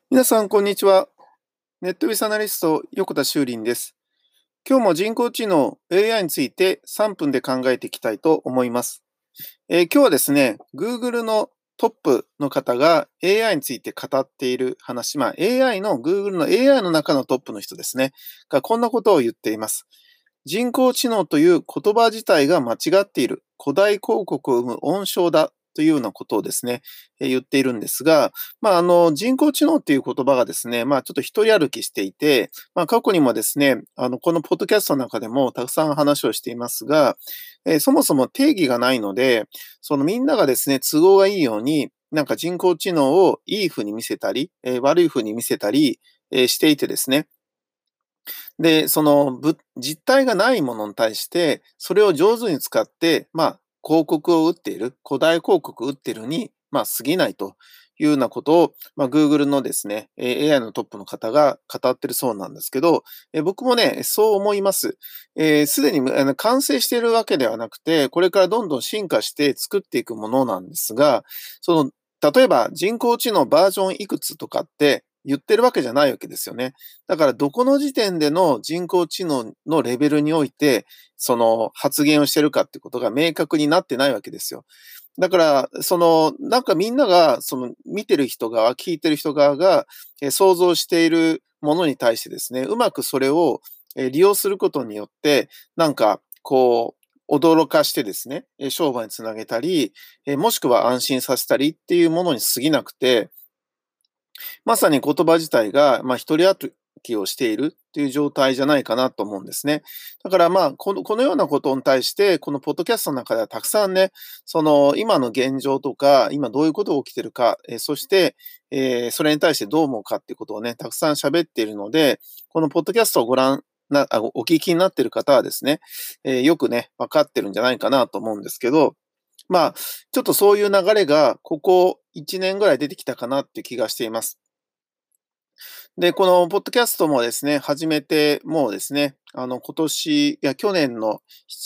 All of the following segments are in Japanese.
皆さん、こんにちは。ネットビスアナリスト、横田修林です。今日も人工知能 AI について3分で考えていきたいと思います。今日はですね、Google のトップの方が AI について語っている話、Google の AI の中のトップの人ですね、がこんなことを言っています。人工知能という言葉自体が間違っている。古代広告を生む温床だ。というようなことをですね、言っているんですが、人工知能っていう言葉がですね、ちょっと一人歩きしていて、過去にもですね、このポッドキャストの中でもたくさん話をしていますが、そもそも定義がないので、そのみんながですね、都合がいいように、なんか人工知能をいい風に見せたり、悪い風に見せたり、していてですね、で、実体がないものに対して、それを上手に使って、広告を打っている、古代広告を打っているに、過ぎないというようなことを、Google のですね、AI のトップの方が語ってるそうなんですけど、僕もね、そう思います。すでに完成しているわけではなくて、これからどんどん進化して作っていくものなんですが、その、例えば人工知能バージョンいくつとかって言ってるわけじゃないわけですよね。だからどこの時点での人工知能のレベルにおいて、その発言をしてるかってことが明確になってないわけですよ。だから、なんかみんなが、見てる人側、聞いてる人側が、想像しているものに対してですね、うまくそれを、利用することによって、なんかこう、驚かしてですね、商売につなげたり、もしくは安心させたりっていうものに過ぎなくて、まさに言葉自体が、一人歩きをしているっていう状態じゃないかなと思うんですね。だからこのようなことに対して、このポッドキャストの中ではたくさんね、今の現状とか、今どういうことが起きてるか、そして、それに対してどう思うかっていうことをね、たくさん喋っているので、このポッドキャストをお聞きになっている方はですね、よくね、分かってるんじゃないかなと思うんですけど、まあ、ちょっとそういう流れが、ここ1年ぐらい出てきたかなっていう気がしています。で、このポッドキャストもですね、始めて、もうですね、去年の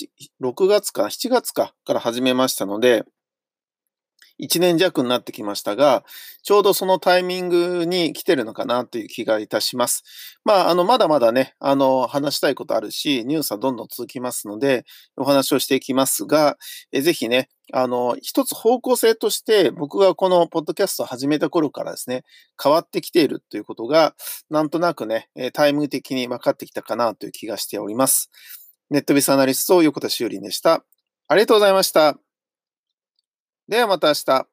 6月か、7月かから始めましたので、1年弱になってきましたが、ちょうどそのタイミングに来てるのかなという気がいたします。まだまだね、話したいことあるし、ニュースはどんどん続きますので、お話をしていきますが、ぜひね、一つ方向性として、僕がこのポッドキャストを始めた頃からですね、変わってきているということが、なんとなくね、タイム的に分かってきたかなという気がしております。ネットビスアナリスト、横田修理でした。ありがとうございました。ではまた明日。